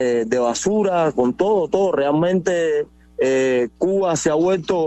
de basura, con todo. Realmente Cuba se ha vuelto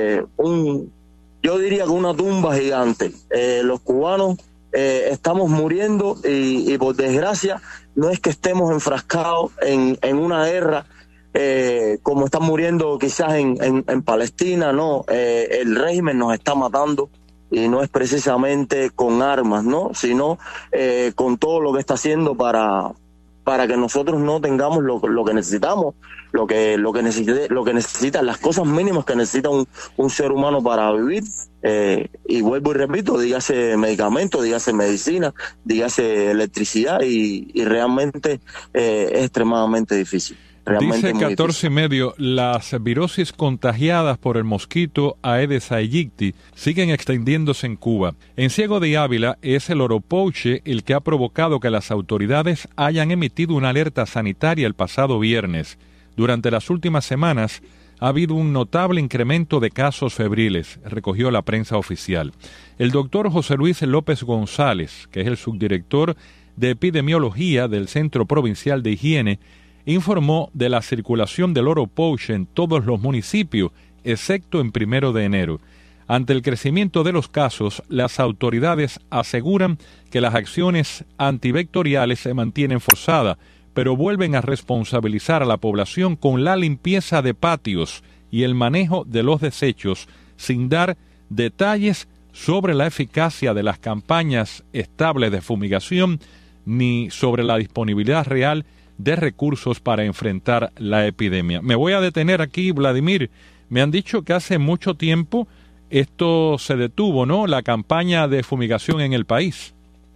yo diría que una tumba gigante. Los cubanos estamos muriendo y por desgracia no es que estemos enfrascados en una guerra como están muriendo quizás en Palestina, no. El régimen nos está matando y no es precisamente con armas, no, sino con todo lo que está haciendo para que nosotros no tengamos lo que necesitamos, lo que necesita, las cosas mínimas que necesita un ser humano para vivir. Y vuelvo y repito, dígase medicamentos, dígase medicina, dígase electricidad, y realmente es extremadamente difícil. Dice 14 y medio, las virosis contagiadas por el mosquito Aedes aegypti siguen extendiéndose en Cuba. En Ciego de Ávila es el oropouche el que ha provocado que las autoridades hayan emitido una alerta sanitaria el pasado viernes. Durante las últimas semanas ha habido un notable incremento de casos febriles, recogió la prensa oficial. El doctor José Luis López González, que es el subdirector de epidemiología del Centro Provincial de Higiene, informó de la circulación del oropouche en todos los municipios, excepto en 1 de enero. Ante el crecimiento de los casos, las autoridades aseguran que las acciones antivectoriales se mantienen forzadas, pero vuelven a responsabilizar a la población con la limpieza de patios y el manejo de los desechos, sin dar detalles sobre la eficacia de las campañas estables de fumigación ni sobre la disponibilidad real de recursos para enfrentar la epidemia. Me voy a detener aquí, Vladimir. Me han dicho que hace mucho tiempo esto se detuvo, ¿no? La campaña de fumigación en el país.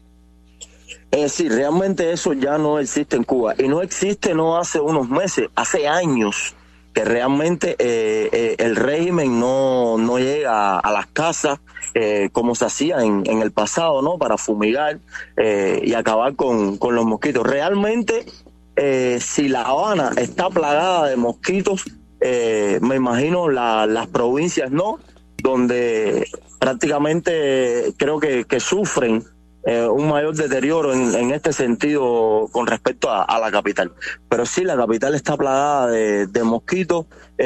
Sí, realmente eso ya no existe en Cuba. Y no existe no hace unos meses, hace años que realmente el régimen no llega a las casas como se hacía en el pasado, ¿no? Para fumigar y acabar con los mosquitos. Realmente, si La Habana está plagada de mosquitos, me imagino las provincias no, donde prácticamente creo que sufren un mayor deterioro en este sentido con respecto a la capital. Pero sí, la capital está plagada de mosquitos,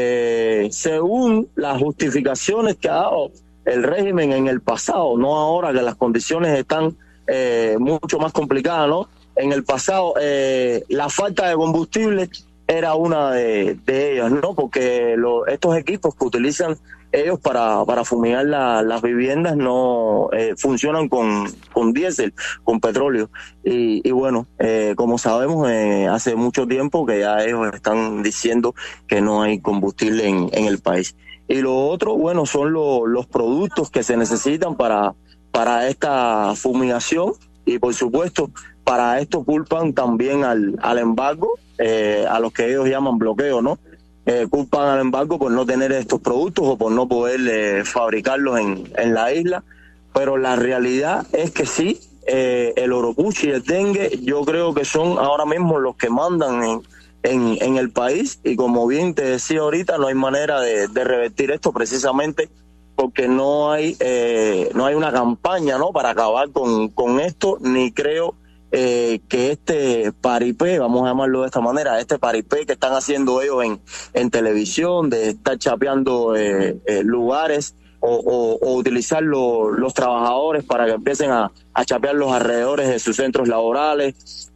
según las justificaciones que ha dado el régimen en el pasado, no ahora que las condiciones están mucho más complicadas, ¿no? En el pasado, la falta de combustible era una de ellas, ¿no? Porque estos equipos que utilizan ellos para fumigar las viviendas no funcionan con diésel, con petróleo. Y bueno, como sabemos, hace mucho tiempo que ya ellos están diciendo que no hay combustible en el país. Y lo otro, bueno, son los productos que se necesitan para esta fumigación, y por supuesto para esto culpan también al embargo, a los que ellos llaman bloqueo, ¿no? Culpan al embargo por no tener estos productos o por no poder fabricarlos en la isla, pero la realidad es que sí, el oropouche y el dengue yo creo que son ahora mismo los que mandan en el país, y como bien te decía ahorita, no hay manera de revertir esto precisamente porque no hay una campaña, ¿no?, para acabar con esto, ni creo que este paripé, vamos a llamarlo de esta manera, este paripé que están haciendo ellos en televisión, de estar chapeando lugares o utilizar los trabajadores para que empiecen a chapear los alrededores de sus centros laborales.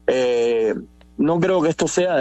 No creo que esto sea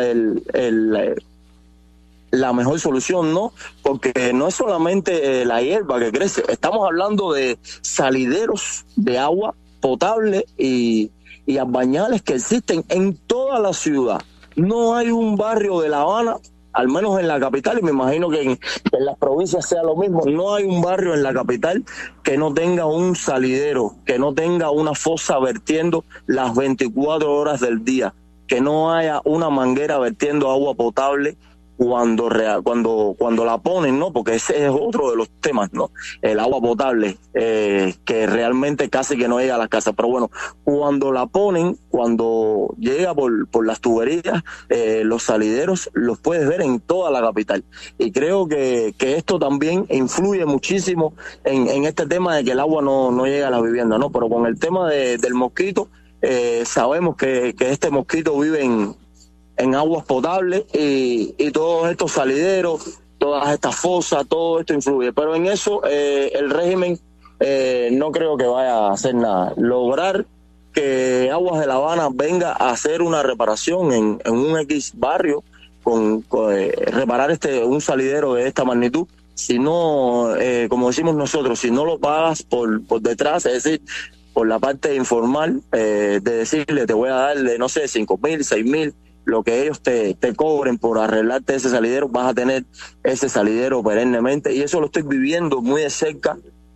la mejor solución, ¿no? Porque no es solamente la hierba que crece, estamos hablando de salideros de agua potable y bañales que existen en toda la ciudad. No hay un barrio de La Habana, al menos en la capital, y me imagino que en las provincias sea lo mismo, no hay un barrio en la capital que no tenga un salidero, que no tenga una fosa vertiendo las 24 horas del día, que no haya una manguera vertiendo agua potable cuando la ponen, ¿no? Porque ese es otro de los temas, ¿no? El agua potable, que realmente casi que no llega a las casas. Pero bueno, cuando la ponen, cuando llega por las tuberías, los salideros los puedes ver en toda la capital. Y creo que esto también influye muchísimo en este tema de que el agua no llega a las viviendas, ¿no? Pero con el tema del mosquito, sabemos que este mosquito vive en aguas potables y todos estos salideros, todas estas fosas, todo esto influye. Pero en eso el régimen no creo que vaya a hacer nada. Lograr que Aguas de La Habana venga a hacer una reparación en un X barrio, con reparar un salidero de esta magnitud. Si no, como decimos nosotros, si no lo pagas por detrás, es decir, por la parte informal, de decirle, te voy a darle, no sé, 5,000, 6,000, lo que ellos te cobren por arreglarte ese salidero, vas a tener ese salidero perennemente. Y eso lo estoy viviendo muy de cerca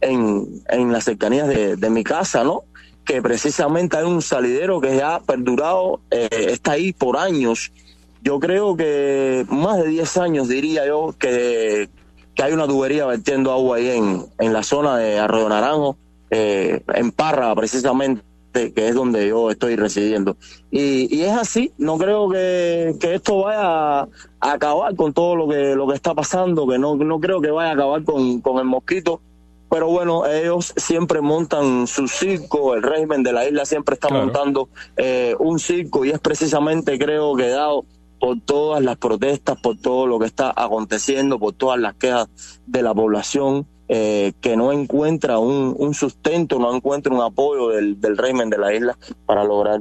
en las cercanías de mi casa, ¿no? Que precisamente hay un salidero que ya ha perdurado, está ahí por años. Yo creo que más de 10 años, diría yo, que hay una tubería vertiendo agua ahí en la zona de Arroyo Naranjo, en Parra precisamente, que es donde yo estoy residiendo. Y es así, no creo que esto vaya a acabar con todo lo que está pasando, que no creo que vaya a acabar con el mosquito. Pero bueno, ellos siempre montan su circo, el régimen de la isla siempre está montando un circo, y es precisamente, creo que dado por todas las protestas, por todo lo que está aconteciendo, por todas las quejas de la población, que no encuentra un sustento, no encuentra un apoyo del régimen de la isla para lograr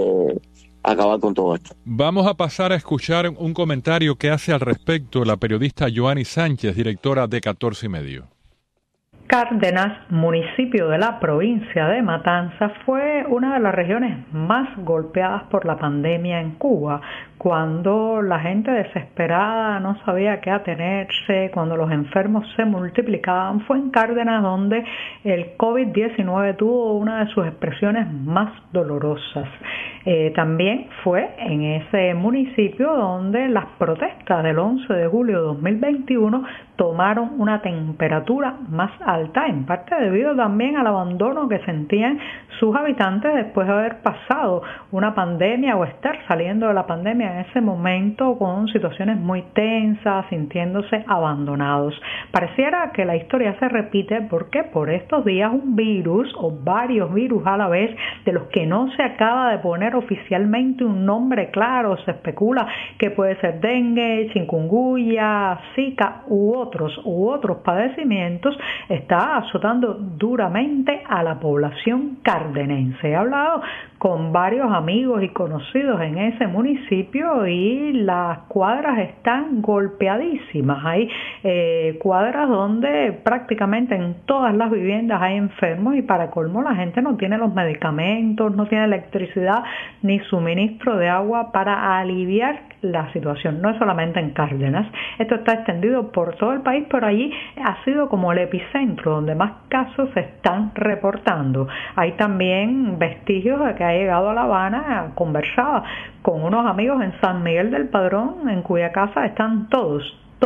acabar con todo esto. Vamos a pasar a escuchar un comentario que hace al respecto la periodista Joanny Sánchez, directora de 14 y Medio. Cárdenas, municipio de la provincia de Matanzas, fue una de las regiones más golpeadas por la pandemia en Cuba, cuando la gente desesperada no sabía qué atenerse, cuando los enfermos se multiplicaban. Fue en Cárdenas donde el COVID-19 tuvo una de sus expresiones más dolorosas. También fue en ese municipio donde las protestas del 11 de julio de 2021 tomaron una temperatura más alta, en parte debido también al abandono que sentían sus habitantes después de haber pasado una pandemia o estar saliendo de la pandemia en ese momento con situaciones muy tensas, sintiéndose abandonados. Pareciera que la historia se repite porque por estos días un virus o varios virus a la vez, de los que no se acaba de poner oficialmente un nombre claro, se especula que puede ser dengue, chikungunya, zika u otros padecimientos, está azotando duramente a la población cardenense. He hablado con varios amigos y conocidos en ese municipio y las cuadras están golpeadísimas. Hay cuadras donde prácticamente en todas las viviendas hay enfermos, y para colmo la gente no tiene los medicamentos, no tiene electricidad ni suministro de agua para aliviar la situación. No es solamente en Cárdenas, esto está extendido por todo el país, pero allí ha sido como el epicentro donde más casos se están reportando. Hay también vestigios de que ha llegado a La Habana. Conversaba con unos amigos en San Miguel del Padrón, en cuya casa están todos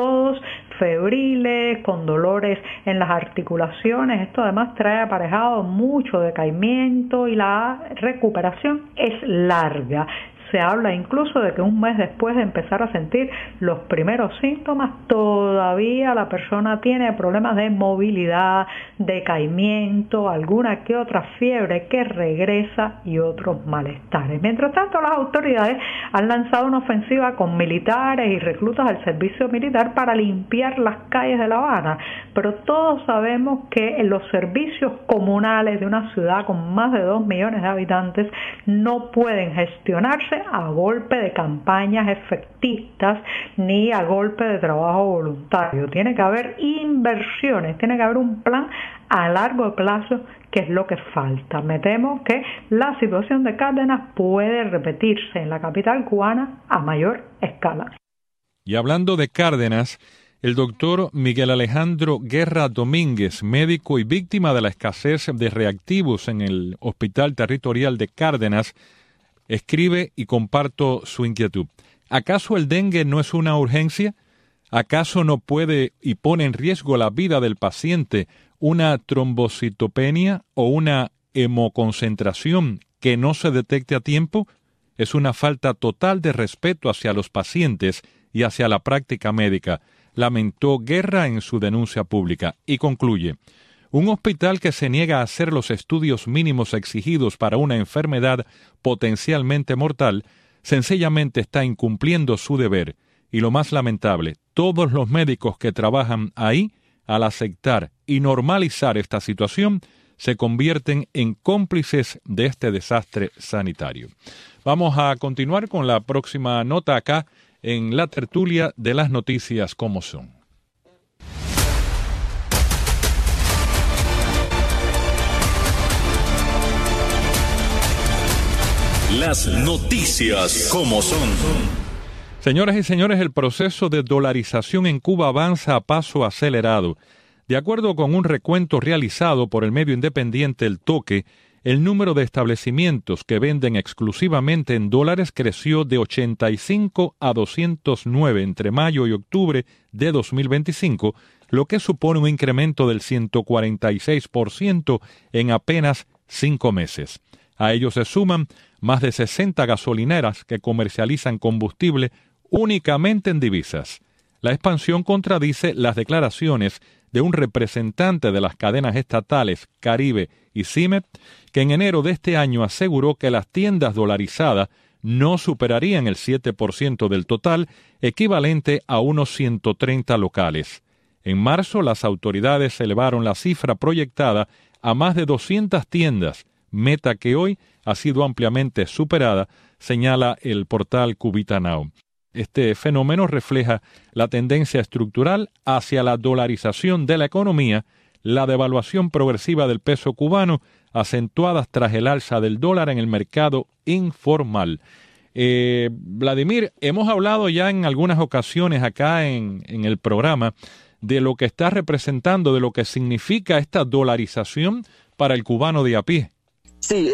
febriles, con dolores en las articulaciones. Esto además trae aparejado mucho decaimiento y la recuperación es larga. Se habla incluso de que un mes después de empezar a sentir los primeros síntomas, todavía la persona tiene problemas de movilidad, decaimiento, alguna que otra fiebre que regresa y otros malestares. Mientras tanto, las autoridades han lanzado una ofensiva con militares y reclutas al servicio militar para limpiar las calles de La Habana, pero todos sabemos que los servicios comunales de una ciudad con más de 2 millones de habitantes no pueden gestionarse a golpe de campañas efectistas ni a golpe de trabajo voluntario. Tiene que haber inversiones, tiene que haber un plan a largo plazo, que es lo que falta. Me temo que la situación de Cárdenas puede repetirse en la capital cubana a mayor escala. Y hablando de Cárdenas, el doctor Miguel Alejandro Guerra Domínguez, médico y víctima de la escasez de reactivos en el Hospital Territorial de Cárdenas, escribe y comparto su inquietud. ¿Acaso el dengue no es una urgencia? ¿Acaso no puede y pone en riesgo la vida del paciente una trombocitopenia o una hemoconcentración que no se detecte a tiempo? Es una falta total de respeto hacia los pacientes y hacia la práctica médica, lamentó Guerra en su denuncia pública, y concluye: un hospital que se niega a hacer los estudios mínimos exigidos para una enfermedad potencialmente mortal sencillamente está incumpliendo su deber. Y lo más lamentable, todos los médicos que trabajan ahí, al aceptar y normalizar esta situación, se convierten en cómplices de este desastre sanitario. Vamos a continuar con la próxima nota acá en la tertulia de las noticias como son. Las noticias como son. Señoras y señores, el proceso de dolarización en Cuba avanza a paso acelerado. De acuerdo con un recuento realizado por el medio independiente El Toque, el número de establecimientos que venden exclusivamente en dólares creció de 85 a 209 entre mayo y octubre de 2025, lo que supone un incremento del 146% en apenas 5 meses. A ello se suman más de 60 gasolineras que comercializan combustible únicamente en divisas. La expansión contradice las declaraciones de un representante de las cadenas estatales Caribe y CIMEP, que en enero de este año aseguró que las tiendas dolarizadas no superarían el 7% del total, equivalente a unos 130 locales. En marzo, las autoridades elevaron la cifra proyectada a más de 200 tiendas, meta que hoy ha sido ampliamente superada, señala el portal Cubita Now. Este fenómeno refleja la tendencia estructural hacia la dolarización de la economía, la devaluación progresiva del peso cubano, acentuadas tras el alza del dólar en el mercado informal. Vladimir, hemos hablado ya en algunas ocasiones acá en el programa de lo que está representando, de lo que significa esta dolarización para el cubano de a pie. Sí,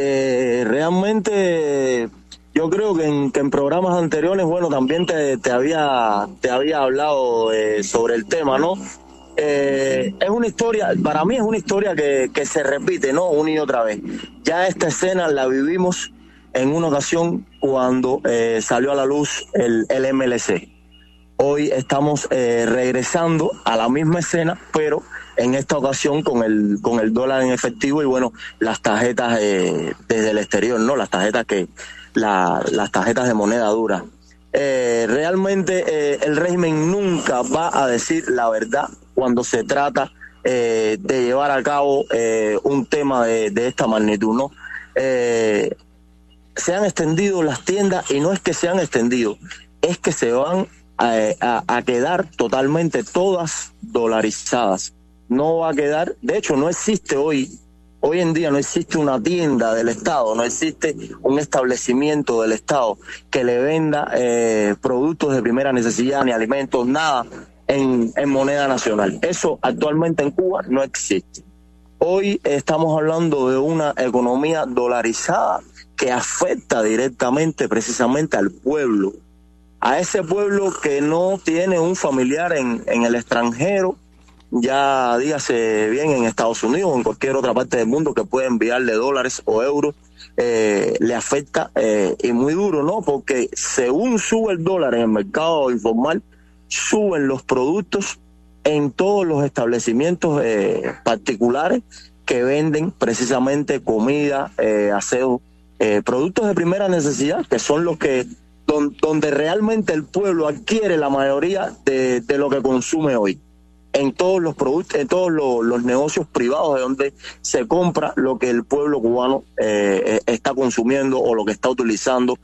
realmente yo creo que en programas anteriores, bueno, también te había hablado sobre el tema, ¿no? Es una historia, para mí es una historia que se repite, ¿no? Una y otra vez. Ya esta escena la vivimos en una ocasión cuando salió a la luz el MLC. Hoy estamos regresando a la misma escena, pero en esta ocasión con el dólar en efectivo y bueno, las tarjetas desde el exterior, ¿no? Las tarjetas las tarjetas de moneda dura. Realmente el régimen nunca va a decir la verdad cuando se trata de llevar a cabo un tema de esta magnitud, ¿no? Se han extendido las tiendas y no es que se han extendido, es que se van a quedar totalmente todas dolarizadas. No va a quedar, de hecho no existe hoy en día no existe una tienda del Estado, no existe un establecimiento del Estado que le venda productos de primera necesidad, ni alimentos, nada en moneda nacional. Eso actualmente en Cuba no existe. Hoy estamos hablando de una economía dolarizada que afecta directamente precisamente al pueblo, a ese pueblo que no tiene un familiar en el extranjero, ya dígase bien en Estados Unidos o en cualquier otra parte del mundo que pueda enviarle dólares o euros, le afecta y muy duro, ¿no? Porque según sube el dólar en el mercado informal, suben los productos en todos los establecimientos particulares que venden precisamente comida, aseo, productos de primera necesidad, que son los que donde realmente el pueblo adquiere la mayoría de lo que consume hoy. En todos los productos, en todos los negocios privados de donde se compra lo que el pueblo cubano está consumiendo o lo que está utilizando,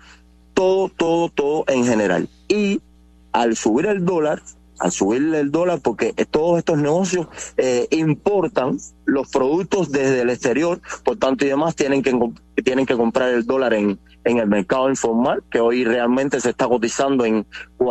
todo en general. Y al subir el dólar, porque todos estos negocios importan los productos desde el exterior, por tanto y demás tienen que comprar el dólar en el mercado informal, que hoy realmente se está cotizando en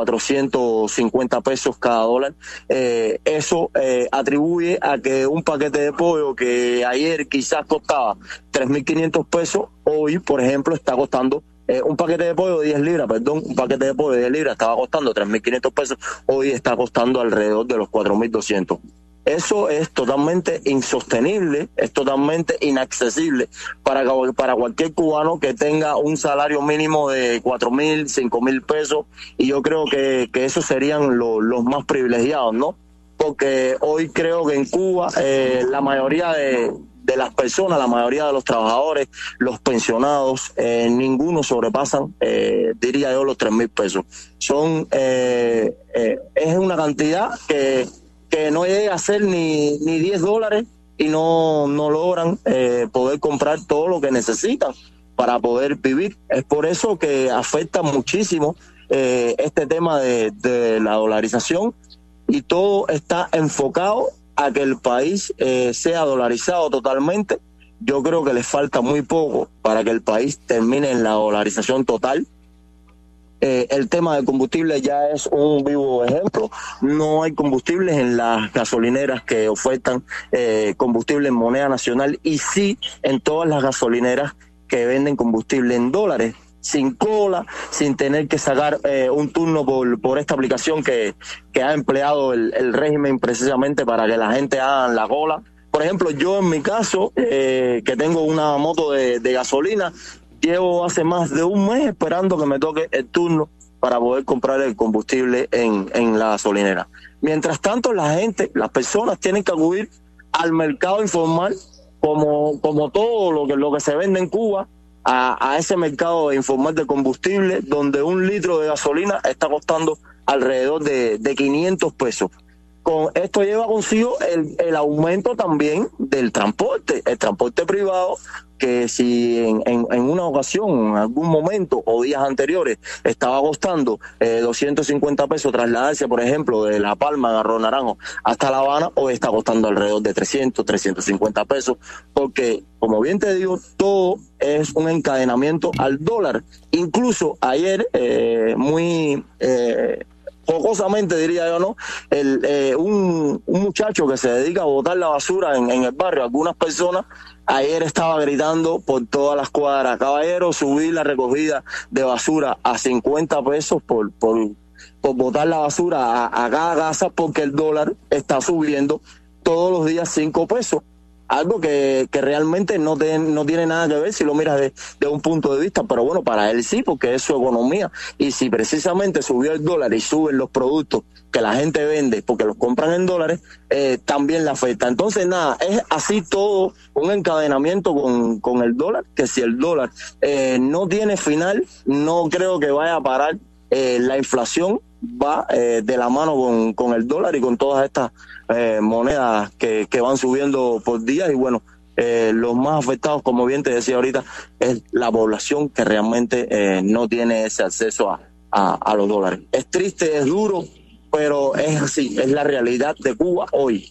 450 pesos cada dólar. Eso atribuye a que un paquete de pollo que ayer quizás costaba 3.500 pesos, hoy, por ejemplo, está costando un paquete de pollo de 10 libras, un paquete de pollo de 10 libras estaba costando 3.500 pesos, hoy está costando alrededor de los 4.200. Eso es totalmente insostenible, es totalmente inaccesible para cualquier cubano que tenga un salario mínimo de 4.000, 5.000 pesos, y yo creo que esos serían los más privilegiados, ¿no? Porque hoy creo que en Cuba la mayoría de las personas, la mayoría de los trabajadores, los pensionados, ninguno sobrepasan, diría yo, los 3,000 pesos. Es una cantidad que no llega a ser ni $10 y no logran poder comprar todo lo que necesitan para poder vivir. Es por eso que afecta muchísimo este tema de la dolarización, y todo está enfocado a que el país sea dolarizado totalmente. Yo creo que les falta muy poco para que el país termine en la dolarización total. El tema del combustible ya es un vivo ejemplo. No hay combustibles en las gasolineras que ofertan combustible en moneda nacional, y sí en todas las gasolineras que venden combustible en dólares, sin cola, sin tener que sacar un turno por esta aplicación que ha empleado el régimen precisamente para que la gente haga la cola. Por ejemplo, yo en mi caso, que tengo una moto de gasolina, llevo hace más de un mes esperando que me toque el turno para poder comprar el combustible en la gasolinera. Mientras tanto, las personas tienen que acudir al mercado informal, como todo lo que se vende en Cuba, a ese mercado informal de combustible, donde un litro de gasolina está costando alrededor de 500 pesos. Con esto lleva consigo el aumento también del transporte, el transporte privado, que si en una ocasión, en algún momento o días anteriores, estaba costando 250 pesos trasladarse, por ejemplo, de La Palma, Garro Naranjo, hasta La Habana, hoy está costando alrededor de 350 pesos, porque, como bien te digo, todo es un encadenamiento al dólar. Incluso ayer, jocosamente diría yo, ¿no? Un muchacho que se dedica a botar la basura en el barrio, algunas personas, ayer estaba gritando por todas las cuadras: caballero, subir la recogida de basura a 50 pesos por botar la basura a cada casa, porque el dólar está subiendo todos los días 5 pesos. Algo que realmente no tiene nada que ver si lo miras de un punto de vista, pero bueno, para él sí, porque es su economía. Y si precisamente subió el dólar y suben los productos que la gente vende porque los compran en dólares, también le afecta. Entonces, nada, es así todo un encadenamiento con el dólar, que si el dólar no tiene final, no creo que vaya a parar. La inflación va de la mano con el dólar y con todas estas monedas que van subiendo por día. Y bueno, los más afectados, como bien te decía ahorita, es la población que realmente no tiene ese acceso a los dólares. Es triste, es duro, pero es así, es la realidad de Cuba hoy.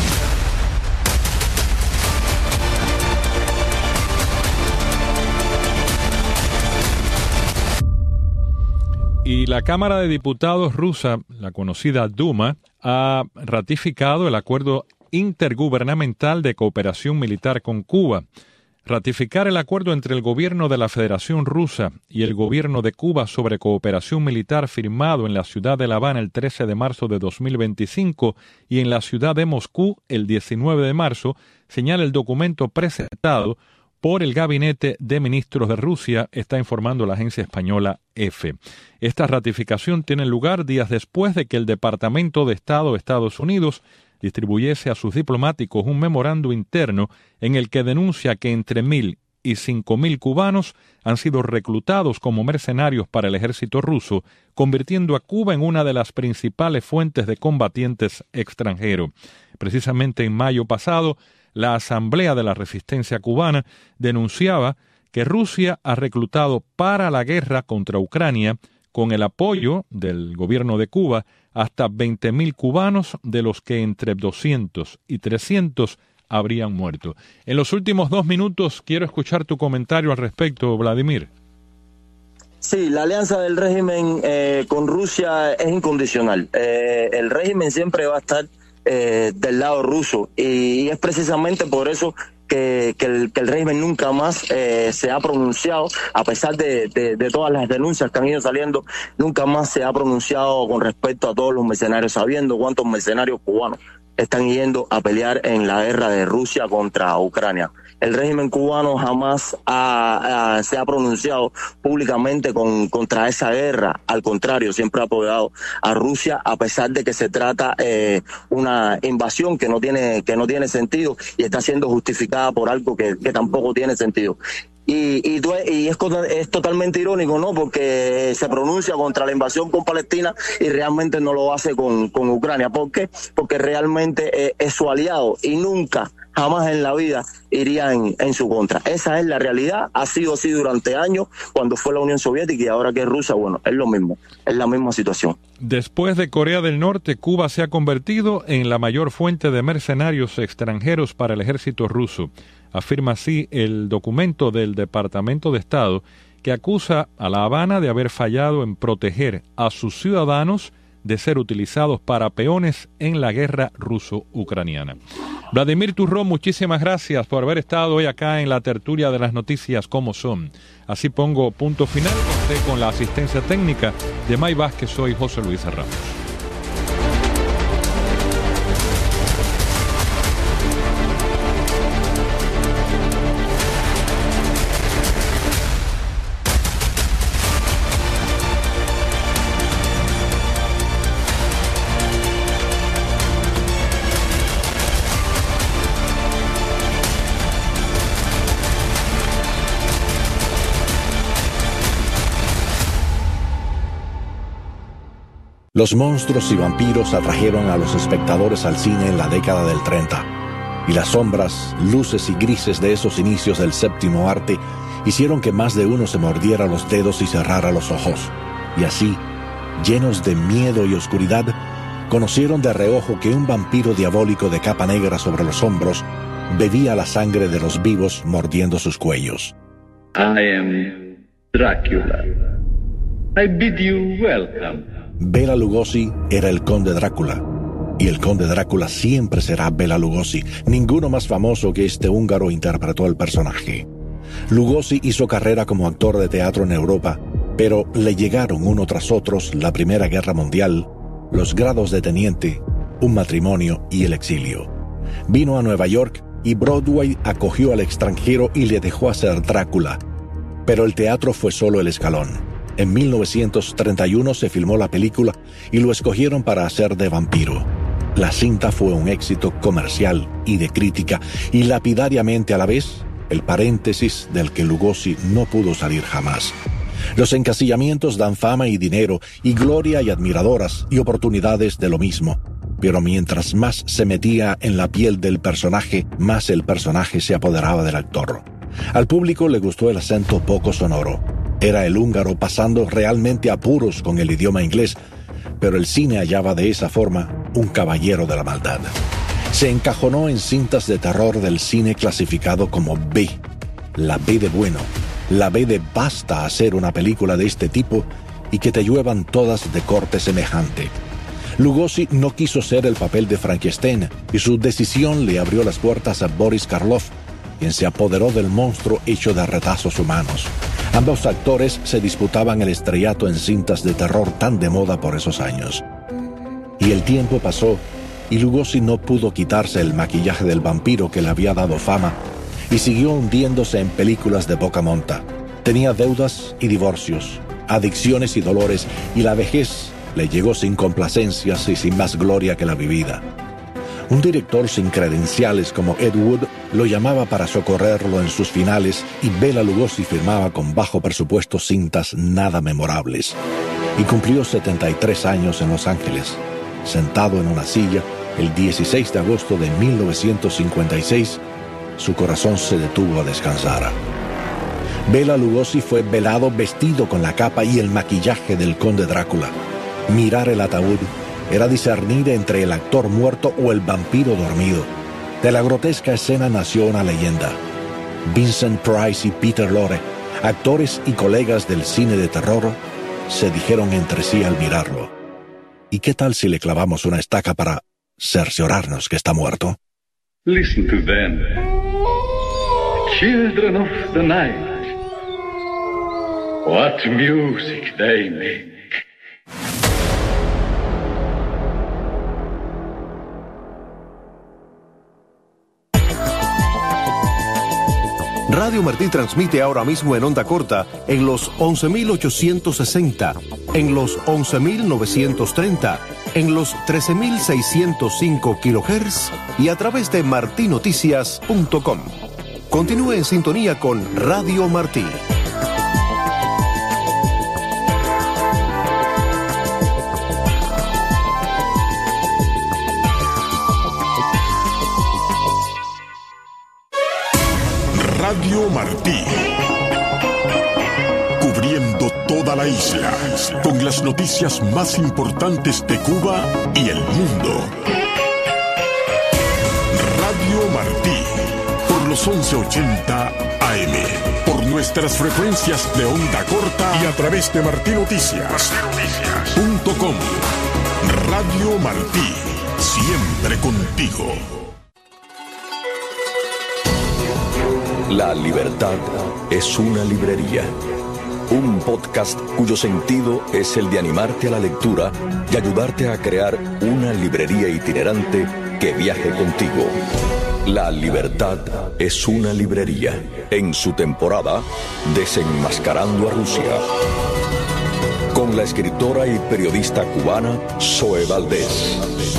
Y la Cámara de Diputados rusa, la conocida Duma, ha ratificado el acuerdo intergubernamental de cooperación militar con Cuba. Ratificar el acuerdo entre el gobierno de la Federación Rusa y el gobierno de Cuba sobre cooperación militar firmado en la ciudad de La Habana el 13 de marzo de 2025 y en la ciudad de Moscú el 19 de marzo, señala el documento presentado por el Gabinete de Ministros de Rusia, está informando la agencia española EFE. Esta ratificación tiene lugar días después de que el Departamento de Estado de Estados Unidos distribuyese a sus diplomáticos un memorando interno en el que denuncia que entre 1,000 y 5,000 cubanos han sido reclutados como mercenarios para el ejército ruso, convirtiendo a Cuba en una de las principales fuentes de combatientes extranjeros. Precisamente en mayo pasado, la Asamblea de la Resistencia Cubana denunciaba que Rusia ha reclutado para la guerra contra Ucrania, con el apoyo del gobierno de Cuba, hasta 20,000 cubanos, de los que entre 200 y 300 habrían muerto. En los últimos 2 minutos quiero escuchar tu comentario al respecto, Vladimir. Sí, la alianza del régimen con Rusia es incondicional. El régimen siempre va a estar del lado ruso, y es precisamente por eso que el régimen nunca más se ha pronunciado, a pesar de todas las denuncias que han ido saliendo, nunca más se ha pronunciado con respecto a todos los mercenarios, sabiendo cuántos mercenarios cubanos están yendo a pelear en la guerra de Rusia contra Ucrania. El régimen cubano jamás se ha pronunciado públicamente contra esa guerra. Al contrario, siempre ha apoyado a Rusia, a pesar de que se trata una invasión que no tiene sentido y está siendo justificada por algo que tampoco tiene sentido. Y es totalmente irónico, ¿no? Porque se pronuncia contra la invasión con Palestina y realmente no lo hace con Ucrania. ¿Por qué? Porque realmente es su aliado y nunca, jamás en la vida iría en su contra. Esa es la realidad, ha sido así durante años, cuando fue la Unión Soviética y ahora que es Rusia, bueno, es lo mismo, es la misma situación. Después de Corea del Norte, Cuba se ha convertido en la mayor fuente de mercenarios extranjeros para el ejército ruso. Afirma así el documento del Departamento de Estado que acusa a La Habana de haber fallado en proteger a sus ciudadanos de ser utilizados para peones en la guerra ruso-ucraniana. Vladimir Turró, muchísimas gracias por haber estado hoy acá en la tertulia de las noticias como son. Así pongo punto final. Conté con la asistencia técnica de May Vázquez. Soy José Luis Ramos. Los monstruos y vampiros atrajeron a los espectadores al cine en la década del 30, y las sombras, luces y grises de esos inicios del séptimo arte hicieron que más de uno se mordiera los dedos y cerrara los ojos, y así, llenos de miedo y oscuridad, conocieron de reojo que un vampiro diabólico de capa negra sobre los hombros bebía la sangre de los vivos mordiendo sus cuellos. I am Dracula. I bid you welcome. Bela Lugosi era el conde Drácula, y el conde Drácula siempre será Bela Lugosi. Ninguno más famoso que este húngaro interpretó el personaje. Lugosi hizo carrera como actor de teatro en Europa, pero le llegaron uno tras otros la Primera Guerra Mundial, los grados de teniente, un matrimonio y el exilio. Vino a Nueva York y Broadway acogió al extranjero y le dejó hacer Drácula. Pero el teatro fue solo el escalón. En 1931 se filmó la película y lo escogieron para hacer de vampiro. La cinta fue un éxito comercial y de crítica, y lapidariamente a la vez, el paréntesis del que Lugosi no pudo salir jamás. Los encasillamientos dan fama y dinero, y gloria y admiradoras, y oportunidades de lo mismo. Pero mientras más se metía en la piel del personaje, más el personaje se apoderaba del actor. Al público le gustó el acento poco sonoro. Era el húngaro pasando realmente apuros con el idioma inglés, pero el cine hallaba de esa forma un caballero de la maldad. Se encajonó en cintas de terror del cine clasificado como B, la B de bueno, la B de basta hacer una película de este tipo y que te lluevan todas de corte semejante. Lugosi no quiso ser el papel de Frankenstein y su decisión le abrió las puertas a Boris Karloff, quien se apoderó del monstruo hecho de retazos humanos. Ambos actores se disputaban el estrellato en cintas de terror tan de moda por esos años. Y el tiempo pasó, y Lugosi no pudo quitarse el maquillaje del vampiro que le había dado fama, y siguió hundiéndose en películas de poca monta. Tenía deudas y divorcios, adicciones y dolores, y la vejez le llegó sin complacencias y sin más gloria que la vivida. Un director sin credenciales como Ed Wood lo llamaba para socorrerlo en sus finales, y Bela Lugosi firmaba con bajo presupuesto cintas nada memorables. Y cumplió 73 años en Los Ángeles, sentado en una silla, el 16 de agosto de 1956, su corazón se detuvo a descansar. Bela Lugosi fue velado vestido con la capa y el maquillaje del conde Drácula. Mirar el ataúd era discernir entre el actor muerto o el vampiro dormido. De la grotesca escena nació una leyenda. Vincent Price y Peter Lorre, actores y colegas del cine de terror, se dijeron entre sí al mirarlo: ¿y qué tal si le clavamos una estaca para cerciorarnos que está muerto? Listen to them. Children of the night. What music they make. Radio Martí transmite ahora mismo en onda corta en los 11.860, en los 11.930, en los 13.605 kHz y a través de martinoticias.com. Continúe en sintonía con Radio Martí. Radio Martí, cubriendo toda la isla, con las noticias más importantes de Cuba y el mundo. Radio Martí, por los 1180 AM, por nuestras frecuencias de onda corta y a través de martinoticias.com. Radio Martí, siempre contigo. La Libertad es una librería, un podcast cuyo sentido es el de animarte a la lectura y ayudarte a crear una librería itinerante que viaje contigo. La Libertad es una librería, en su temporada Desenmascarando a Rusia, con la escritora y periodista cubana Zoe Valdés.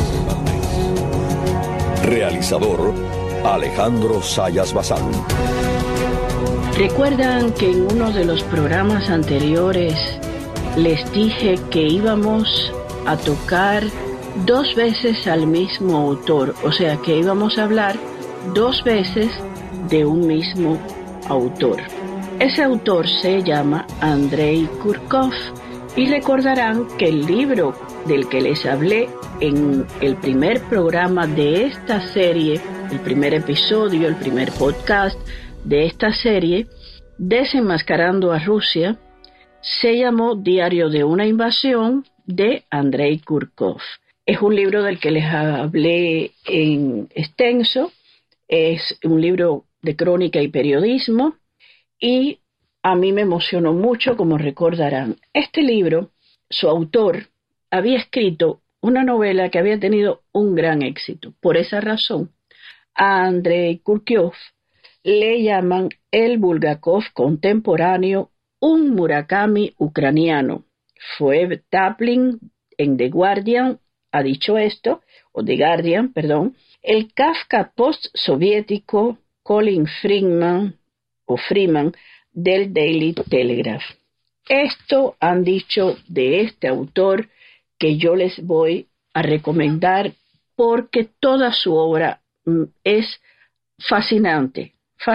Realizador Alejandro Sayas Bazán. ¿Recuerdan que en uno de los programas anteriores les dije que íbamos a tocar 2 veces al mismo autor? O sea, que íbamos a hablar 2 veces de un mismo autor. Ese autor se llama Andrei Kurkov y recordarán que el libro del que les hablé en el primer programa de esta serie, el primer episodio, el primer podcast de esta serie, Desenmascarando a Rusia, se llamó Diario de una invasión de Andrei Kurkov. Es un libro del que les hablé en extenso, es un libro de crónica y periodismo y a mí me emocionó mucho, como recordarán. Este libro, su autor había escrito una novela que había tenido un gran éxito. Por esa razón, a Andrei Kurkov le llaman el Bulgakov contemporáneo, un Murakami ucraniano. Phoebe Taplin en The Guardian ha dicho esto, o The Guardian, perdón. El Kafka post-soviético Colin Freeman del Daily Telegraph. Esto han dicho de este autor que yo les voy a recomendar porque toda su obra es fascinante.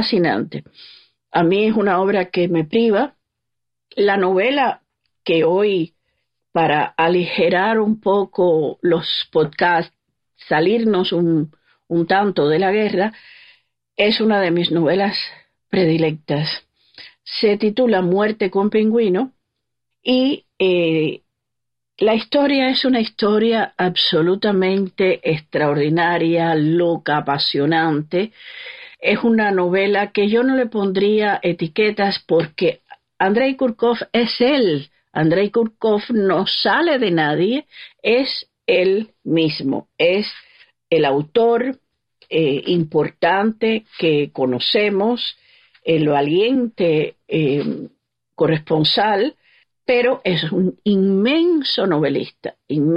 A mí es una obra que me priva. La novela que hoy, para aligerar un poco los podcasts, salirnos un tanto de la guerra, es una de mis novelas predilectas. Se titula Muerte con pingüino y la historia es una historia absolutamente extraordinaria, loca, apasionante. Es una novela que yo no le pondría etiquetas porque Andrei Kurkov es él. Andrei Kurkov no sale de nadie, es él mismo. Es el autor importante que conocemos, el valiente corresponsal, pero es un inmenso novelista.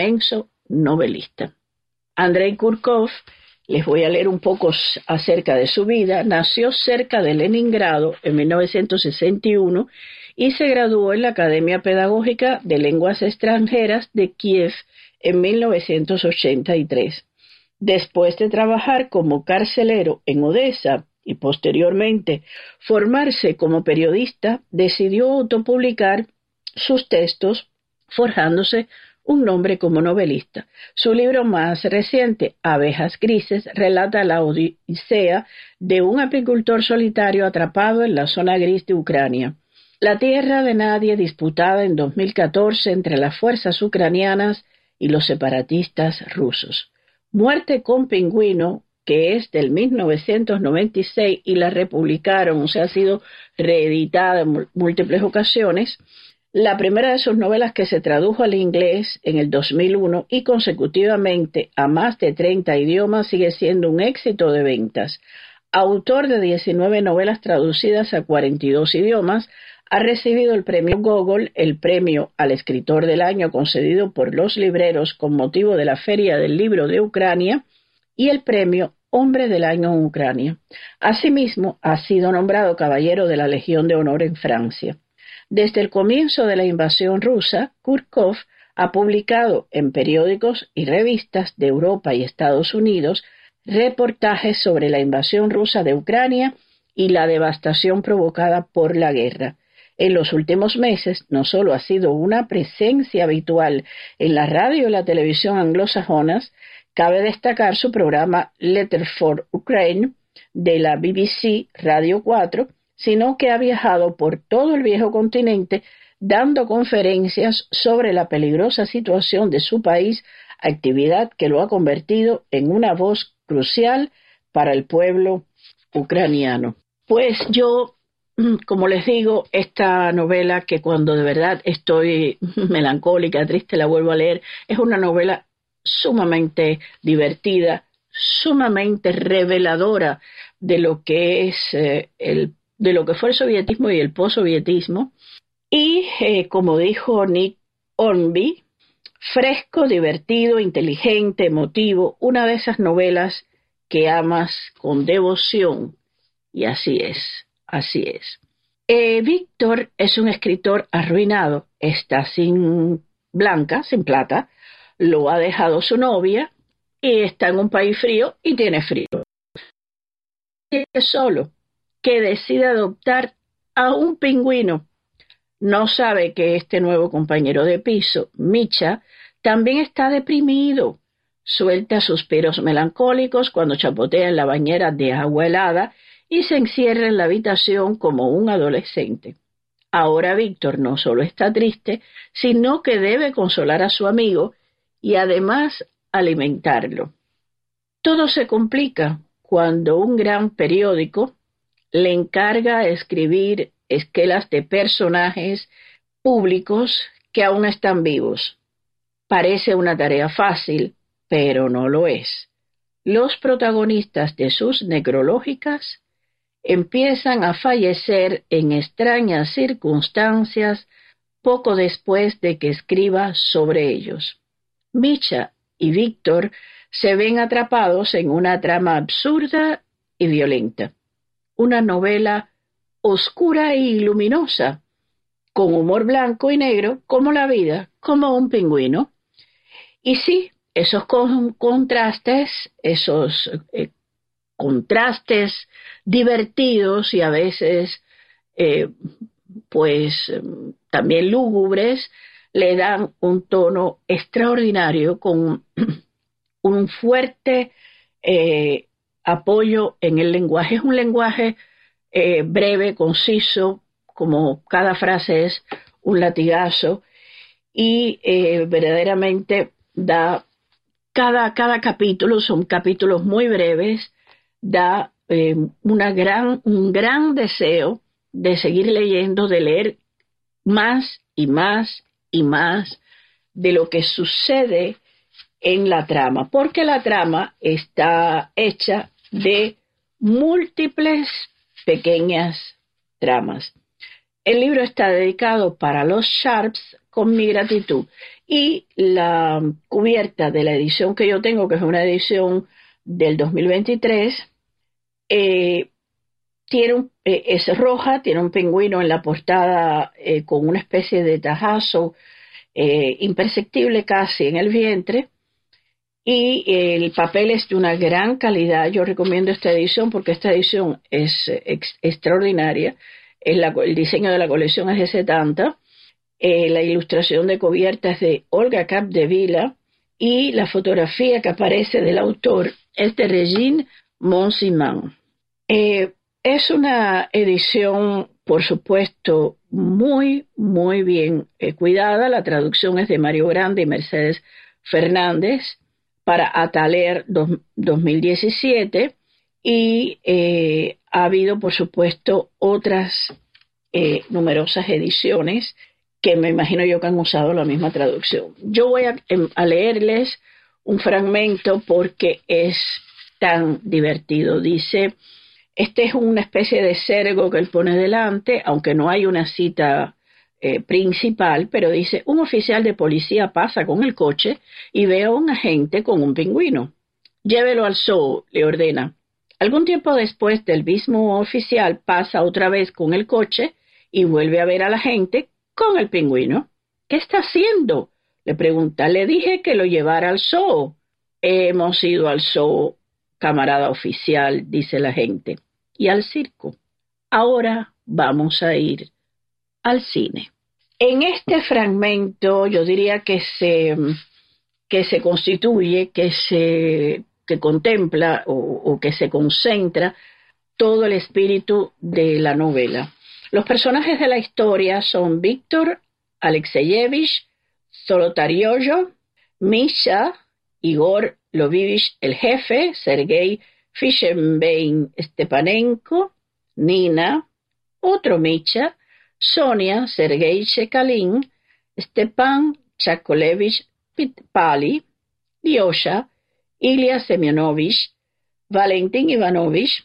Andrei Kurkov, les voy a leer un poco acerca de su vida. Nació cerca de Leningrado en 1961 y se graduó en la Academia Pedagógica de Lenguas Extranjeras de Kiev en 1983. Después de trabajar como carcelero en Odessa y posteriormente formarse como periodista, decidió autopublicar sus textos, forjándose un nombre como novelista. Su libro más reciente, Abejas Grises, relata la odisea de un apicultor solitario atrapado en la zona gris de Ucrania. La tierra de nadie, disputada en 2014 entre las fuerzas ucranianas y los separatistas rusos. Muerte con pingüino, que es del 1996 y la republicaron, o sea, ha sido reeditada en múltiples ocasiones. La primera de sus novelas que se tradujo al inglés en el 2001 y consecutivamente a más de 30 idiomas sigue siendo un éxito de ventas. autor de 19 novelas traducidas a 42 idiomas, ha recibido el premio Gogol, el premio al escritor del año concedido por los libreros con motivo de la Feria del Libro de Ucrania y el premio Hombre del Año en Ucrania. Asimismo, ha sido nombrado Caballero de la Legión de Honor en Francia. Desde el comienzo de la invasión rusa, Kurkov ha publicado en periódicos y revistas de Europa y Estados Unidos reportajes sobre la invasión rusa de Ucrania y la devastación provocada por la guerra. En los últimos meses no solo ha sido una presencia habitual en la radio y la televisión anglosajonas, cabe destacar su programa Letter for Ukraine de la BBC Radio 4, sino que ha viajado por todo el viejo continente dando conferencias sobre la peligrosa situación de su país, actividad que lo ha convertido en una voz crucial para el pueblo ucraniano. Pues yo, como les digo, esta novela que cuando de verdad estoy melancólica, triste, la vuelvo a leer, es una novela sumamente divertida, sumamente reveladora de lo que es de lo que fue el sovietismo y el postsovietismo, y como dijo Nick Hornby, fresco, divertido, inteligente, emotivo, una de esas novelas que amas con devoción, y así es. Víctor es un escritor arruinado, está sin plata, lo ha dejado su novia y está en un país frío y tiene frío. Y es solo que decide adoptar a un pingüino. No sabe que este nuevo compañero de piso, Misha, también está deprimido. Suelta suspiros melancólicos cuando chapotea en la bañera de agua helada y se encierra en la habitación como un adolescente. Ahora Víctor no solo está triste, sino que debe consolar a su amigo y además alimentarlo. Todo se complica cuando un gran periódico le encarga escribir esquelas de personajes públicos que aún están vivos. Parece una tarea fácil, pero no lo es. Los protagonistas de sus necrológicas empiezan a fallecer en extrañas circunstancias poco después de que escriba sobre ellos. Misha y Víctor se ven atrapados en una trama absurda y violenta. Una novela oscura y luminosa, con humor blanco y negro, como la vida, como un pingüino. Y sí, esos contrastes divertidos y a veces también lúgubres, le dan un tono extraordinario con un fuerte apoyo en el lenguaje. Es un lenguaje breve, conciso, como cada frase es un latigazo, y verdaderamente da cada capítulo, son capítulos muy breves, da un gran deseo de seguir leyendo, de leer más y más y más de lo que sucede en la trama, porque la trama está hecha de múltiples pequeñas tramas. El libro está dedicado para los Sharps con mi gratitud, y la cubierta de la edición que yo tengo, que es una edición del 2023, es roja, tiene un pingüino en la portada con una especie de tajazo imperceptible casi en el vientre, y el papel es de una gran calidad. Yo recomiendo esta edición porque esta edición es extraordinaria. El diseño de la colección es de 70, la ilustración de cubierta es de Olga Capdevila y la fotografía que aparece del autor es de Regine Monsiman. Es una edición, por supuesto, muy, muy bien cuidada. La traducción es de Mario Grande y Mercedes Fernández para Ataler 2017, y ha habido, por supuesto, otras numerosas ediciones que me imagino yo que han usado la misma traducción. Yo voy a leerles un fragmento porque es tan divertido. Dice: Este es una especie de sergo que él pone delante, aunque no hay una cita principal, pero dice: un oficial de policía pasa con el coche y ve a un agente con un pingüino. Llévelo al zoo, le ordena. Algún tiempo después, el mismo oficial pasa otra vez con el coche y vuelve a ver a la gente con el pingüino. ¿Qué está haciendo?, le pregunta. Le dije que lo llevara al zoo. Hemos ido al zoo, camarada oficial, dice la gente, y al circo. Ahora vamos a ir al cine. En este fragmento yo diría que se constituye, que contempla o que se concentra todo el espíritu de la novela. Los personajes de la historia son Víctor Alexeyevich Zolotaryov, Misha, Igor Lovivich el jefe, Sergei Fishenbein Stepanenko, Nina, otro Misha, Sonia, Sergei Chekalin, Stepan Chakolevich Pali, Lyosha, Ilya Semyonovich, Valentín Ivanovich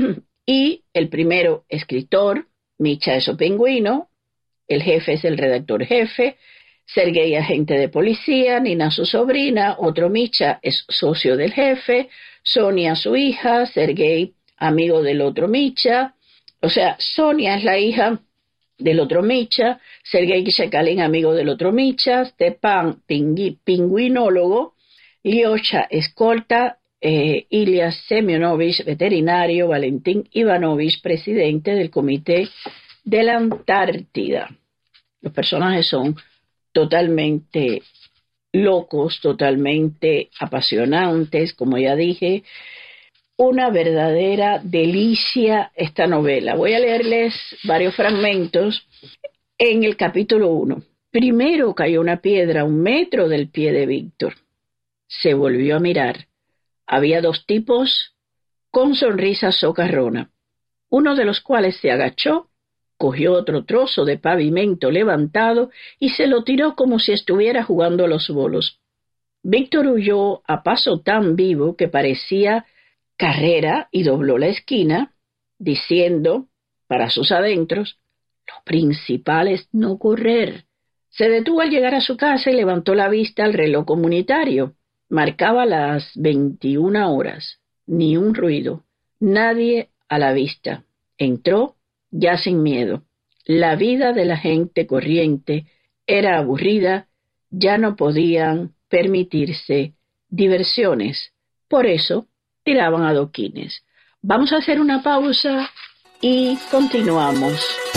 y el primero escritor. Misha es su pingüino, el jefe es el redactor jefe, Sergei agente de policía, Nina su sobrina, otro Misha es socio del jefe, Sonia su hija, Sergei amigo del otro Misha, o sea, Sonia es la hija del otro Misha, Sergei Chekalin amigo del otro Misha, Stepan pingüinólogo, Lyosha escolta, Ilya Semyonovich veterinario, Valentín Ivanovich presidente del Comité de la Antártida. Los personajes son totalmente locos, totalmente apasionantes, como ya dije, una verdadera delicia esta novela. Voy a leerles varios fragmentos. En el capítulo 1. Primero cayó una piedra a 1 metro del pie de Víctor. Se volvió a mirar. Había 2 tipos con sonrisa socarrona, uno de los cuales se agachó, cogió otro trozo de pavimento levantado y se lo tiró como si estuviera jugando a los bolos. Víctor huyó a paso tan vivo que parecía carrera y dobló la esquina, diciendo para sus adentros: lo principal es no correr. Se detuvo al llegar a su casa y levantó la vista al reloj comunitario. Marcaba las 21 horas. Ni un ruido. Nadie a la vista. Entró ya sin miedo. La vida de la gente corriente era aburrida. Ya no podían permitirse diversiones. Por eso tiraban adoquines. Vamos a hacer una pausa y continuamos.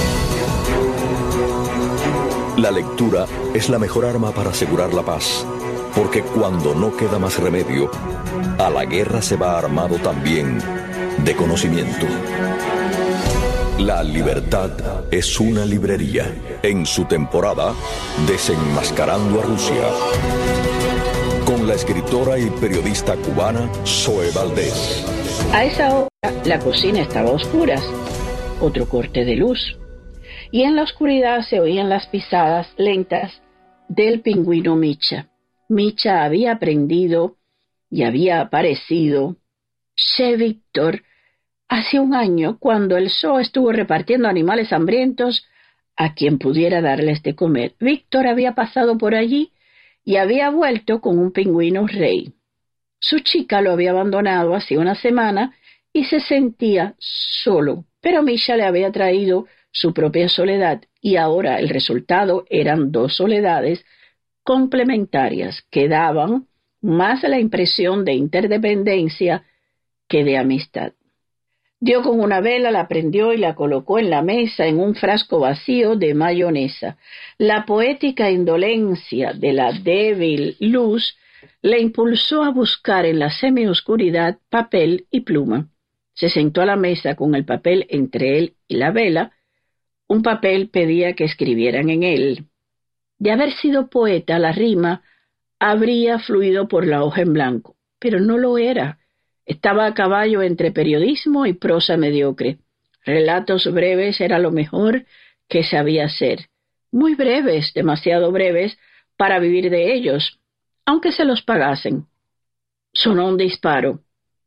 La lectura es la mejor arma para asegurar la paz, porque cuando no queda más remedio, a la guerra se va armado también de conocimiento. La Libertad es una librería, en su temporada Desenmascarando a Rusia, con la escritora y periodista cubana Zoe Valdés. A esa hora la cocina estaba a oscuras, otro corte de luz, y en la oscuridad se oían las pisadas lentas del pingüino Misha. Misha había aprendido y había aparecido chez Víctor hace 1 año, cuando el zoo estuvo repartiendo animales hambrientos a quien pudiera darles de comer. Víctor había pasado por allí y había vuelto con un pingüino rey. Su chica lo había abandonado hace 1 semana y se sentía solo, pero Misha le había traído su propia soledad, y ahora el resultado eran 2 soledades complementarias que daban más la impresión de interdependencia que de amistad. Dio con una vela, la prendió y la colocó en la mesa en un frasco vacío de mayonesa. La poética indolencia de la débil luz le impulsó a buscar en la semioscuridad papel y pluma. Se sentó a la mesa con el papel entre él y la vela. Un papel pedía que escribieran en él. De haber sido poeta, la rima habría fluido por la hoja en blanco, pero no lo era. Estaba a caballo entre periodismo y prosa mediocre. Relatos breves era lo mejor que sabía hacer. Muy breves, demasiado breves para vivir de ellos, aunque se los pagasen. Sonó un disparo.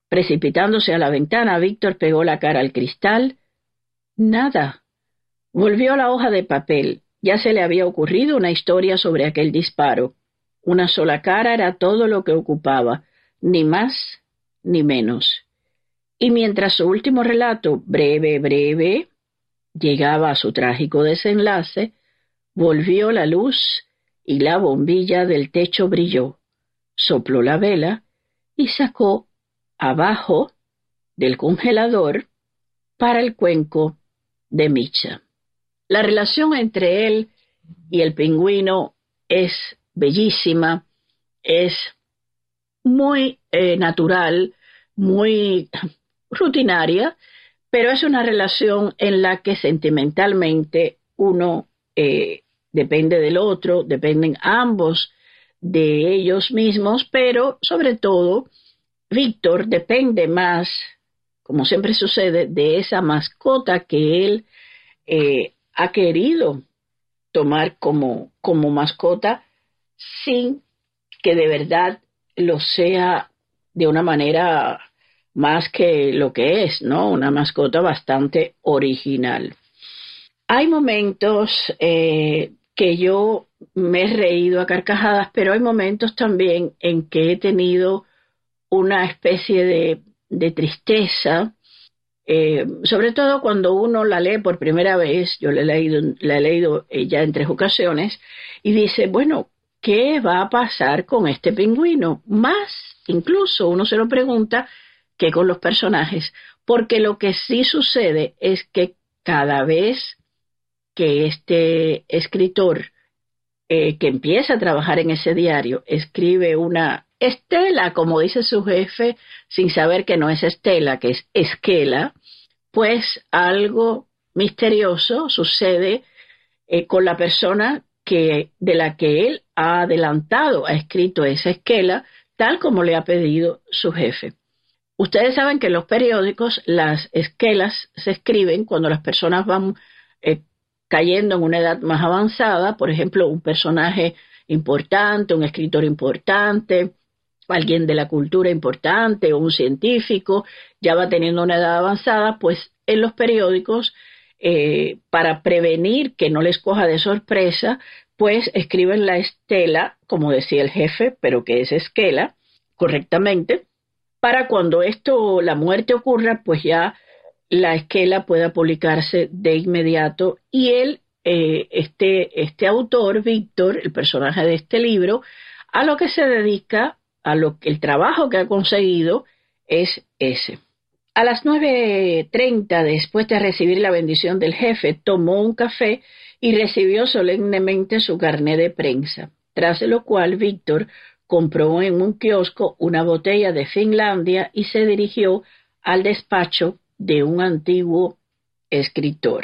Precipitándose a la ventana, Víctor pegó la cara al cristal. Nada. Volvió a la hoja de papel. Ya se le había ocurrido una historia sobre aquel disparo. Una sola cara era todo lo que ocupaba, ni más ni menos. Y mientras su último relato, breve, llegaba a su trágico desenlace, volvió la luz y la bombilla del techo brilló. Sopló la vela y sacó abajo del congelador para el cuenco de Micha. La relación entre él y el pingüino es bellísima, es muy natural, muy rutinaria, pero es una relación en la que sentimentalmente uno depende del otro, dependen ambos de ellos mismos, pero sobre todo Víctor depende más, como siempre sucede, de esa mascota que él ha querido tomar como mascota sin que de verdad lo sea de una manera más que lo que es, ¿no? Una mascota bastante original. Hay momentos que yo me he reído a carcajadas, pero hay momentos también en que he tenido una especie de tristeza, sobre todo cuando uno la lee por primera vez. Yo la he leído ya en 3 ocasiones, y dice, bueno, ¿qué va a pasar con este pingüino? Más, incluso uno se lo pregunta, que con los personajes, porque lo que sí sucede es que cada vez que este escritor que empieza a trabajar en ese diario escribe una estela, como dice su jefe, sin saber que no es estela, que es esquela, pues algo misterioso sucede con la persona de la que él ha adelantado, ha escrito esa esquela, tal como le ha pedido su jefe. Ustedes saben que en los periódicos las esquelas se escriben cuando las personas van cayendo en una edad más avanzada, por ejemplo, un personaje importante, un escritor importante, alguien de la cultura importante o un científico, ya va teniendo una edad avanzada, pues en los periódicos, para prevenir que no les coja de sorpresa, pues escriben la estela, como decía el jefe, pero que es esquela, correctamente, para cuando la muerte ocurra, pues ya la esquela pueda publicarse de inmediato. Y él, este autor, Víctor, el personaje de este libro, a lo que se dedica, el trabajo que ha conseguido es ese. A las 9:30, después de recibir la bendición del jefe, tomó un café y recibió solemnemente su carné de prensa, tras lo cual Víctor compró en un kiosco una botella de Finlandia y se dirigió al despacho de un antiguo escritor,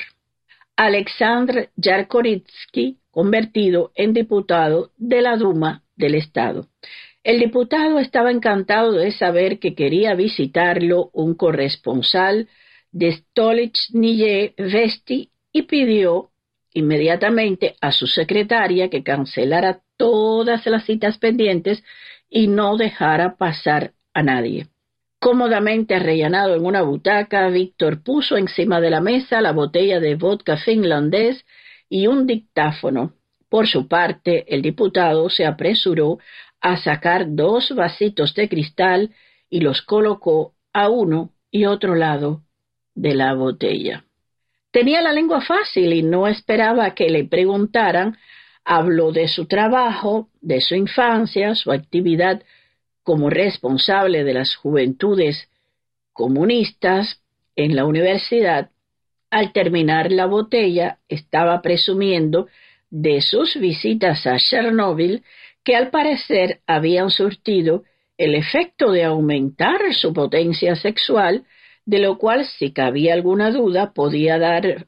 Alexandr Yarkoritsky, convertido en diputado de la Duma del Estado. El diputado estaba encantado de saber que quería visitarlo un corresponsal de Stolichnaya Vesti y pidió inmediatamente a su secretaria que cancelara todas las citas pendientes y no dejara pasar a nadie. Cómodamente arrellanado en una butaca, Víctor puso encima de la mesa la botella de vodka finlandés y un dictáfono. Por su parte, el diputado se apresuró a sacar 2 vasitos de cristal y los colocó a uno y otro lado de la botella. Tenía la lengua fácil y no esperaba que le preguntaran. Habló de su trabajo, de su infancia, su actividad como responsable de las juventudes comunistas en la universidad. Al terminar la botella, estaba presumiendo de sus visitas a Chernóbil, que al parecer habían surtido el efecto de aumentar su potencia sexual, de lo cual, si cabía alguna duda, podían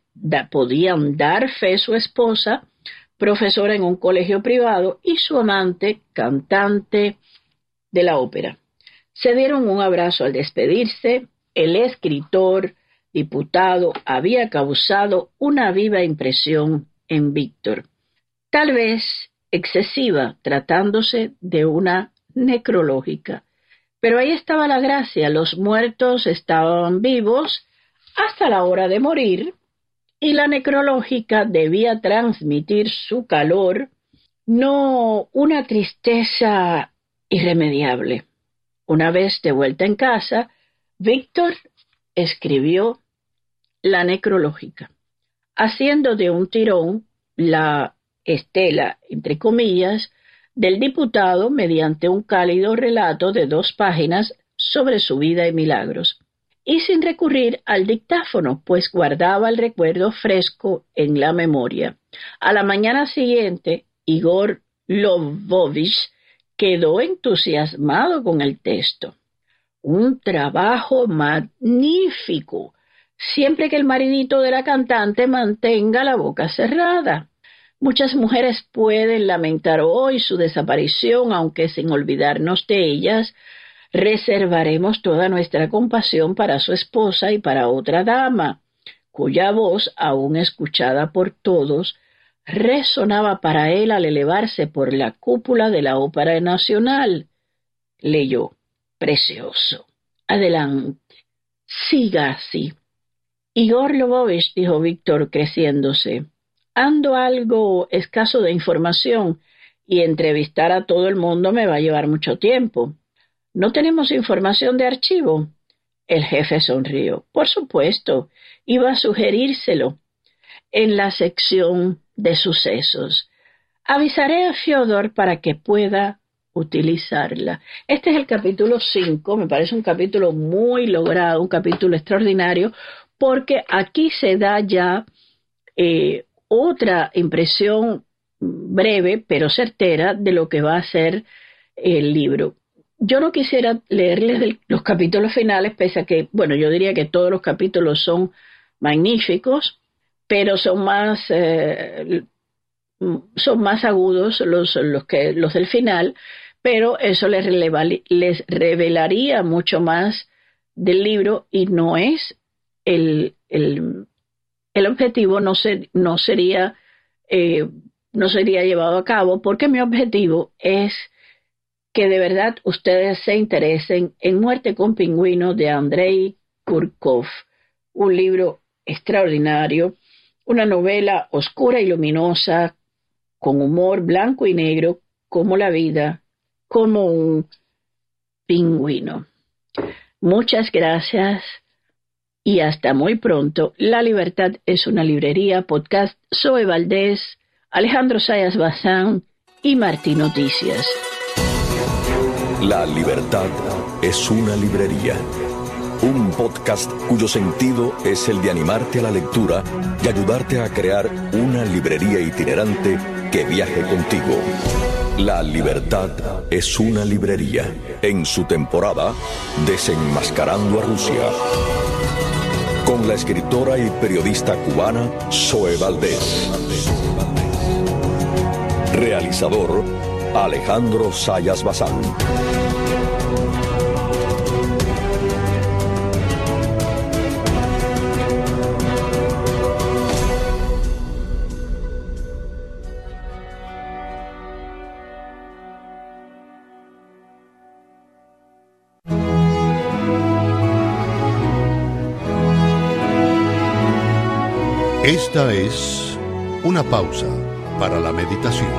dar fe su esposa, profesora en un colegio privado, y su amante, cantante de la ópera. Se dieron un abrazo al despedirse. El escritor, diputado, había causado una viva impresión en Víctor, tal vez excesiva, tratándose de una necrológica, Pero ahí estaba la gracia, los muertos estaban vivos hasta la hora de morir, y la necrológica debía transmitir su calor, no una tristeza irremediable. Una vez de vuelta en casa, Víctor escribió la necrológica, haciendo de un tirón la estela, entre comillas, del diputado mediante un cálido relato de 2 páginas sobre su vida y milagros, y sin recurrir al dictáfono, pues guardaba el recuerdo fresco en la memoria. A la mañana siguiente, Igor Lvovich quedó entusiasmado con el texto. Un trabajo magnífico, siempre que el maridito de la cantante mantenga la boca cerrada. Muchas mujeres pueden lamentar hoy su desaparición, aunque sin olvidarnos de ellas, reservaremos toda nuestra compasión para su esposa y para otra dama, cuya voz, aún escuchada por todos, resonaba para él al elevarse por la cúpula de la Ópera Nacional. Leyó: precioso, adelante, siga así. Igor Lvovich, dijo Víctor, creciéndose, ando algo escaso de información y entrevistar a todo el mundo me va a llevar mucho tiempo. ¿No tenemos información de archivo? El jefe sonrió. Por supuesto, iba a sugerírselo en la sección de sucesos. Avisaré a Fyodor para que pueda utilizarla. Este es el capítulo 5, me parece un capítulo muy logrado, un capítulo extraordinario, porque aquí se da ya otra impresión breve pero certera de lo que va a ser el libro. Yo no quisiera leerles los capítulos finales, pese a que, bueno, yo diría que todos los capítulos son magníficos, pero son más agudos los del final, pero eso les revelaría mucho más del libro, y no es el objetivo, no sería llevado a cabo, porque mi objetivo es que de verdad ustedes se interesen en Muerte con Pingüinos de Andrei Kurkov, un libro extraordinario, una novela oscura y luminosa, con humor blanco y negro, como la vida, como un pingüino. Muchas gracias y hasta muy pronto. La Libertad es una librería, podcast, Zoe Valdés, Alejandro Sayas Bazán y Martí Noticias. La Libertad es una librería, un podcast cuyo sentido es el de animarte a la lectura y ayudarte a crear una librería itinerante que viaje contigo. La Libertad es una librería, en su temporada Desenmascarando a Rusia, con la escritora y periodista cubana Zoe Valdés. Realizador Alejandro Sayas Bazán. Esta es una pausa para la meditación.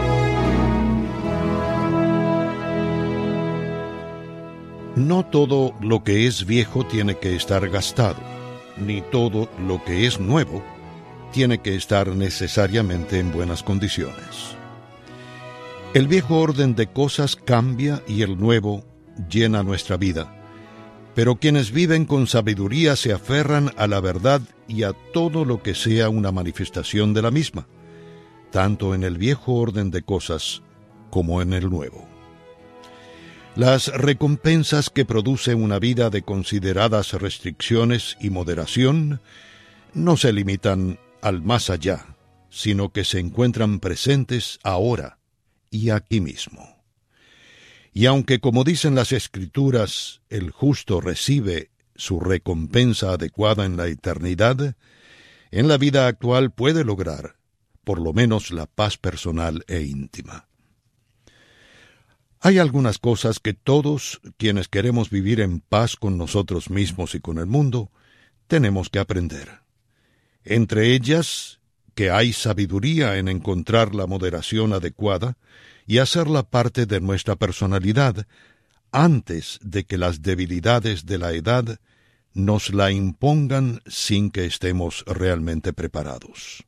No todo lo que es viejo tiene que estar gastado, ni todo lo que es nuevo tiene que estar necesariamente en buenas condiciones. El viejo orden de cosas cambia y el nuevo llena nuestra vida, pero quienes viven con sabiduría se aferran a la verdad y a todo lo que sea una manifestación de la misma, tanto en el viejo orden de cosas como en el nuevo. Las recompensas que produce una vida de consideradas restricciones y moderación no se limitan al más allá, sino que se encuentran presentes ahora y aquí mismo. Y aunque, como dicen las Escrituras, el justo recibe su recompensa adecuada en la eternidad, en la vida actual puede lograr, por lo menos, la paz personal e íntima. Hay algunas cosas que todos, quienes queremos vivir en paz con nosotros mismos y con el mundo, tenemos que aprender. Entre ellas, que hay sabiduría en encontrar la moderación adecuada y hacerla parte de nuestra personalidad antes de que las debilidades de la edad nos la impongan sin que estemos realmente preparados.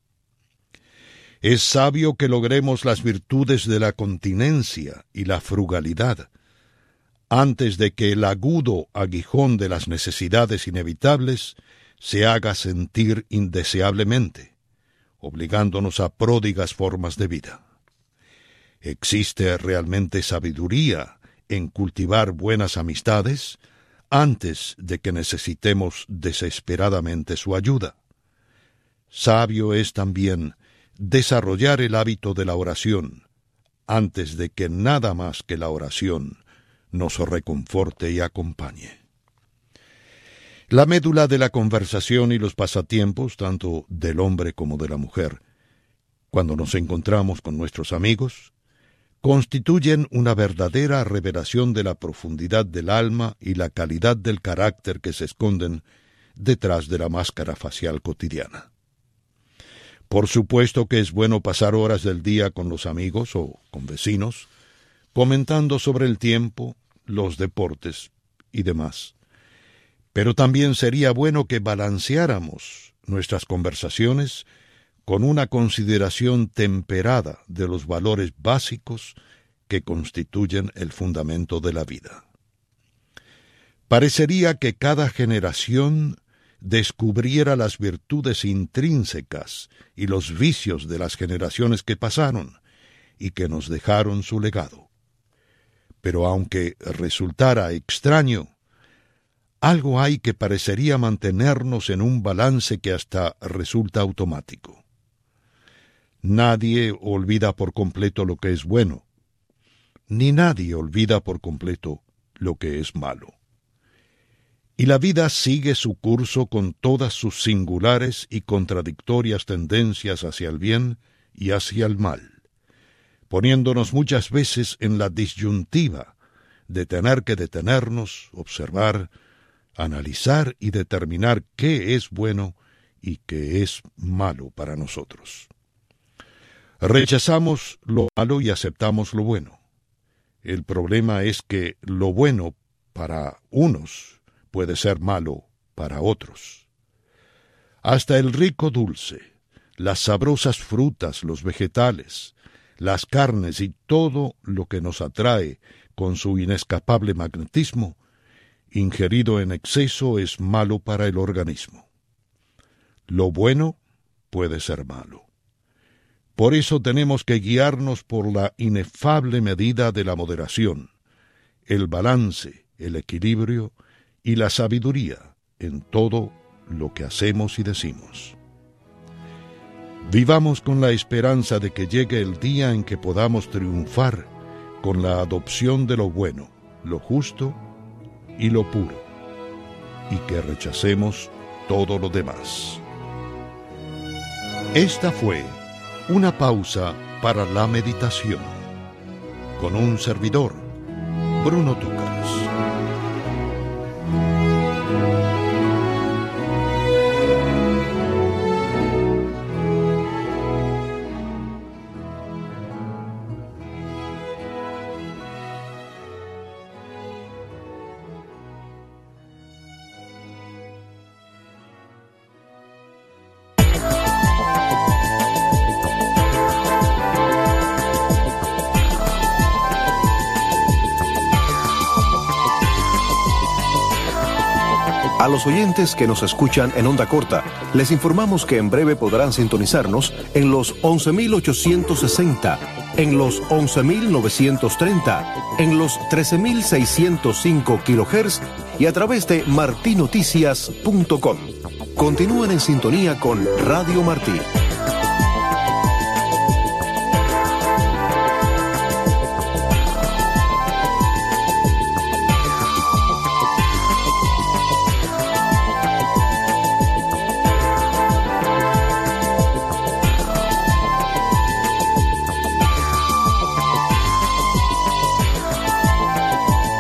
Es sabio que logremos las virtudes de la continencia y la frugalidad antes de que el agudo aguijón de las necesidades inevitables se haga sentir indeseablemente, obligándonos a pródigas formas de vida. ¿Existe realmente sabiduría en cultivar buenas amistades antes de que necesitemos desesperadamente su ayuda? Sabio es también desarrollar el hábito de la oración antes de que nada más que la oración nos reconforte y acompañe. La médula de la conversación y los pasatiempos, tanto del hombre como de la mujer, cuando nos encontramos con nuestros amigos, constituyen una verdadera revelación de la profundidad del alma y la calidad del carácter que se esconden detrás de la máscara facial cotidiana. Por supuesto que es bueno pasar horas del día con los amigos o con vecinos, comentando sobre el tiempo, los deportes y demás. Pero también sería bueno que balanceáramos nuestras conversaciones con una consideración temperada de los valores básicos que constituyen el fundamento de la vida. Parecería que cada generación descubriera las virtudes intrínsecas y los vicios de las generaciones que pasaron y que nos dejaron su legado. Pero aunque resultara extraño, algo hay que parecería mantenernos en un balance que hasta resulta automático. Nadie olvida por completo lo que es bueno, ni nadie olvida por completo lo que es malo. Y la vida sigue su curso con todas sus singulares y contradictorias tendencias hacia el bien y hacia el mal, poniéndonos muchas veces en la disyuntiva de tener que detenernos, observar, analizar y determinar qué es bueno y qué es malo para nosotros. Rechazamos lo malo y aceptamos lo bueno. El problema es que lo bueno para unos puede ser malo para otros. Hasta el rico dulce, las sabrosas frutas, los vegetales, las carnes y todo lo que nos atrae con su inescapable magnetismo, ingerido en exceso es malo para el organismo. Lo bueno puede ser malo. Por eso tenemos que guiarnos por la inefable medida de la moderación, el balance, el equilibrio y la sabiduría en todo lo que hacemos y decimos. Vivamos con la esperanza de que llegue el día en que podamos triunfar con la adopción de lo bueno, lo justo y lo puro, y que rechacemos todo lo demás. Esta fue una pausa para la meditación, con un servidor, Bruno Túcaras. A los oyentes que nos escuchan en onda corta, les informamos que en breve podrán sintonizarnos en los 11.860, en los 11.930, en los 13.605 kHz y a través de martinoticias.com. Continúen en sintonía con Radio Martí.